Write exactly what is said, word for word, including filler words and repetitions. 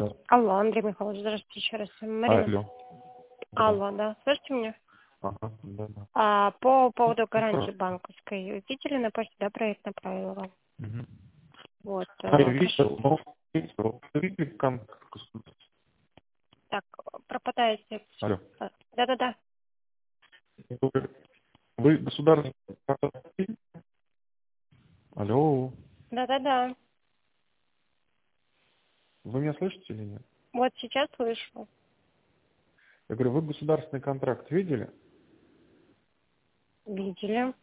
Алло. Алло, Андрей Михайлович, здравствуйте еще раз. Марина. Алло. Алло, да. Слышите меня? Ага, да, да. А, по поводу гарантии Хорошо. банковской. Видели на почте, да, проект направила вам? Угу. Вот. А я э, прошу. видел, но видел, видели контакт? Так, пропадаете. Алло. А, Да-да-да. Вы вы государственный контракт видели? Алло. Да-да-да. Вы меня слышите или нет? Вот сейчас слышу. Я говорю, вы государственный контракт видели? Видели.